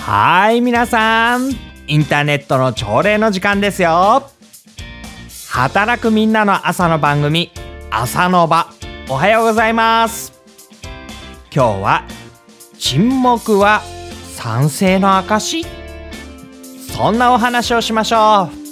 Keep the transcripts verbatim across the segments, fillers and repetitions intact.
はい、皆さん、インターネットの朝礼の時間ですよ。働くみんなの朝の番組、朝の場。おはようございます。今日は沈黙は賛成の証？そんなお話をしましょう。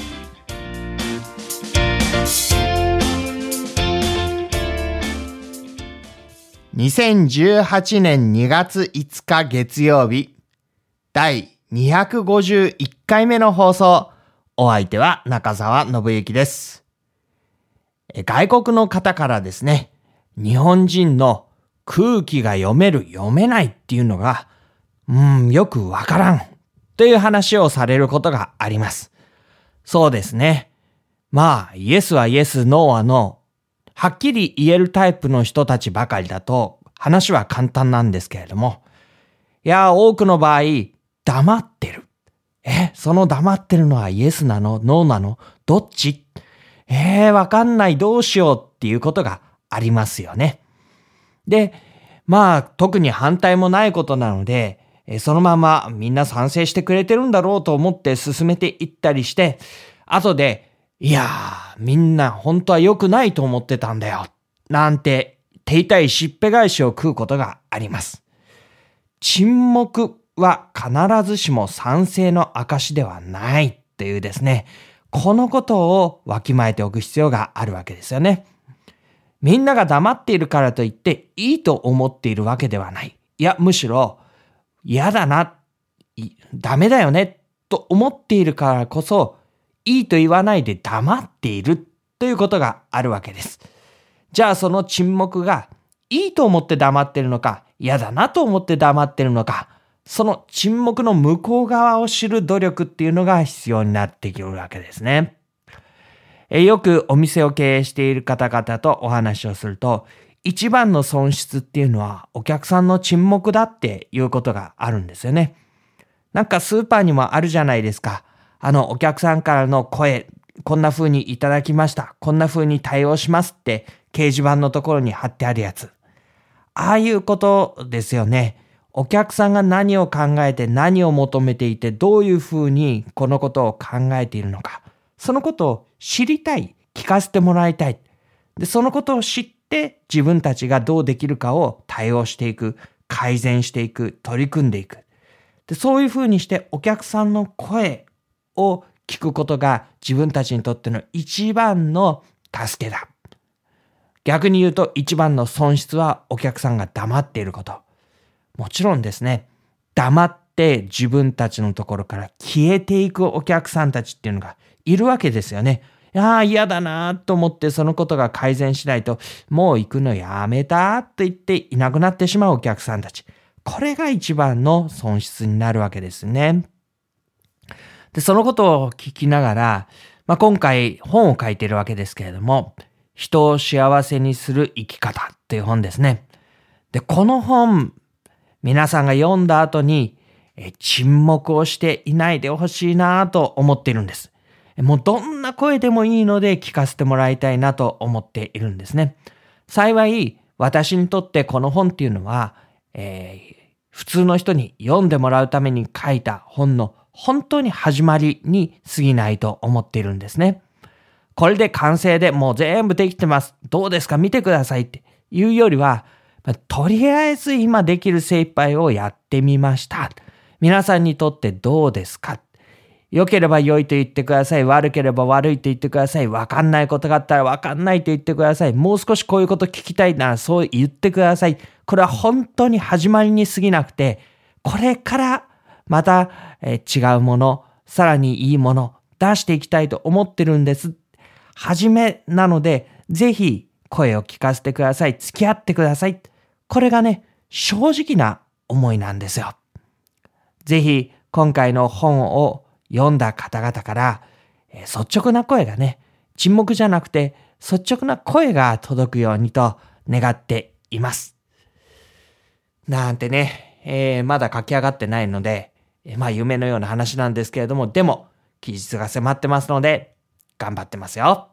にせんじゅうはちねんにがついつか月曜日、だいにひゃくごじゅういっかいめの放送。お相手は中澤信之です。外国の方からですね、日本人の空気が読める読めないっていうのが、うーん、よくわからんという話をされることがあります。そうですね。まあ、イエスはイエス、ノーはノー。はっきり言えるタイプの人たちばかりだと話は簡単なんですけれども、いや、多くの場合、黙ってる。え、その黙ってるのはイエスなの？ノーなの？どっち？えー、わかんない、どうしようっていうことがありますよね。で、まあ、特に反対もないことなので、そのままみんな賛成してくれてるんだろうと思って進めていったりして、後で、いやー、みんな本当は良くないと思ってたんだよ、なんて手痛いしっぺ返しを食うことがあります。沈黙は必ずしも賛成の証ではないというですね、このことをわきまえておく必要があるわけですよね。みんなが黙っているからといっていいと思っているわけではない。いや、むしろ嫌だな、ダメだよねと思っているからこそ、いいと言わないで黙っているということがあるわけです。じゃあその沈黙がいいと思って黙っているのか、嫌だなと思って黙っているのか、その沈黙の向こう側を知る努力っていうのが必要になってくるわけですね。えよくお店を経営している方々とお話をすると、一番の損失っていうのはお客さんの沈黙だっていうことがあるんですよね。なんかスーパーにもあるじゃないですか。あのお客さんからの声、こんな風にいただきました。こんな風に対応しますって掲示板のところに貼ってあるやつ。ああいうことですよね。お客さんが何を考えて何を求めていてどういう風にこのことを考えているのか。そのことを知りたい。聞かせてもらいたい。で、そのことを知って自分たちがどうできるかを対応していく。改善していく。取り組んでいく。で、そういう風にしてお客さんの声を聞くことが自分たちにとっての一番の助けだ。逆に言うと一番の損失はお客さんが黙っていること。もちろんですね、黙って自分たちのところから消えていくお客さんたちっていうのがいるわけですよね。いやー嫌だなと思ってそのことが改善しないと、もう行くのやめたと言っていなくなってしまうお客さんたち。これが一番の損失になるわけですね。で、そのことを聞きながら、まあ、今回本を書いているわけですけれども、人を幸せにする生き方という本ですね。で、この本、皆さんが読んだ後に、え沈黙をしていないでほしいなと思っているんです。もうどんな声でもいいので聞かせてもらいたいなと思っているんですね。幸い、私にとってこの本っていうのは、えー、普通の人に読んでもらうために書いた本の本当に始まりに過ぎないと思っているんですね。これで完成でもう全部できてます。どうですか？見てくださいっていうよりは、とりあえず今できる精一杯をやってみました。皆さんにとってどうですか？良ければ良いと言ってください。悪ければ悪いと言ってください。わかんないことがあったらわかんないと言ってください。もう少しこういうこと聞きたいならそう言ってください。これは本当に始まりに過ぎなくて、これからまた、えー、違うもの、さらにいいもの出していきたいと思ってるんです。初めなので、ぜひ声を聞かせてください。付き合ってください。これがね、正直な思いなんですよ。ぜひ今回の本を読んだ方々から、えー、率直な声がね、沈黙じゃなくて率直な声が届くようにと願っています。なんてね、えー、まだ書き上がってないので、えー、まあ夢のような話なんですけれども、でも期日が迫ってますので頑張ってますよ。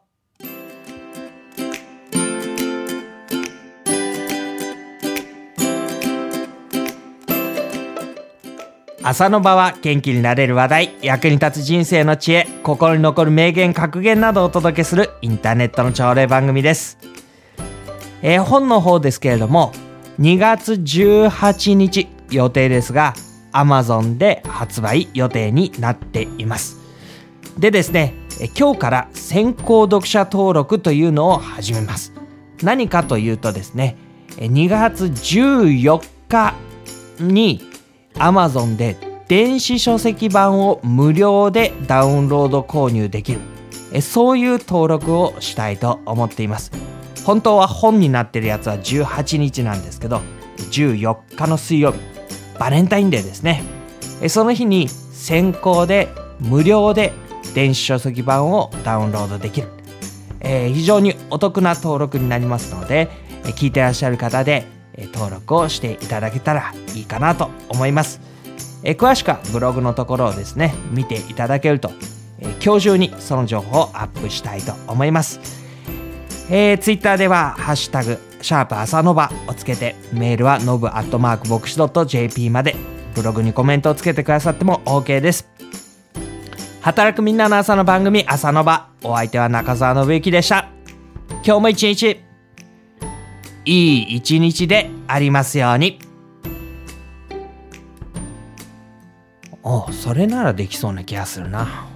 朝の場は元気になれる話題、役に立つ人生の知恵、心に残る名言格言などをお届けするインターネットの朝礼番組です。えー、本の方ですけれどもにがつじゅうはちにち予定ですが Amazon で発売予定になっています。でですね、え今日から先行読者登録というのを始めます。何かというとですね、にがつじゅうよっかに Amazon で電子書籍版を無料でダウンロード購入できる、えそういう登録をしたいと思っています。本当は本になってるやつはじゅうはちにちなんですけど、じゅうよっかの水曜日、バレンタインデーですね。その日に先行で無料で電子書籍版をダウンロードできる、えー、非常にお得な登録になりますので、えー、聞いてらっしゃる方で、えー、登録をしていただけたらいいかなと思います。えー、詳しくはブログのところをですね見ていただけると、えー、今日中にその情報をアップしたいと思います。えー、ツイッターではハッシュタグシャープ朝のばをつけて、メールはノブアットマーク牧師 .jp まで、ブログにコメントをつけてくださっても OK です。働くみんなの朝の番組朝のば、お相手は中澤信之でした。今日も一日いい一日でありますように。お、それならできそうな気がするな。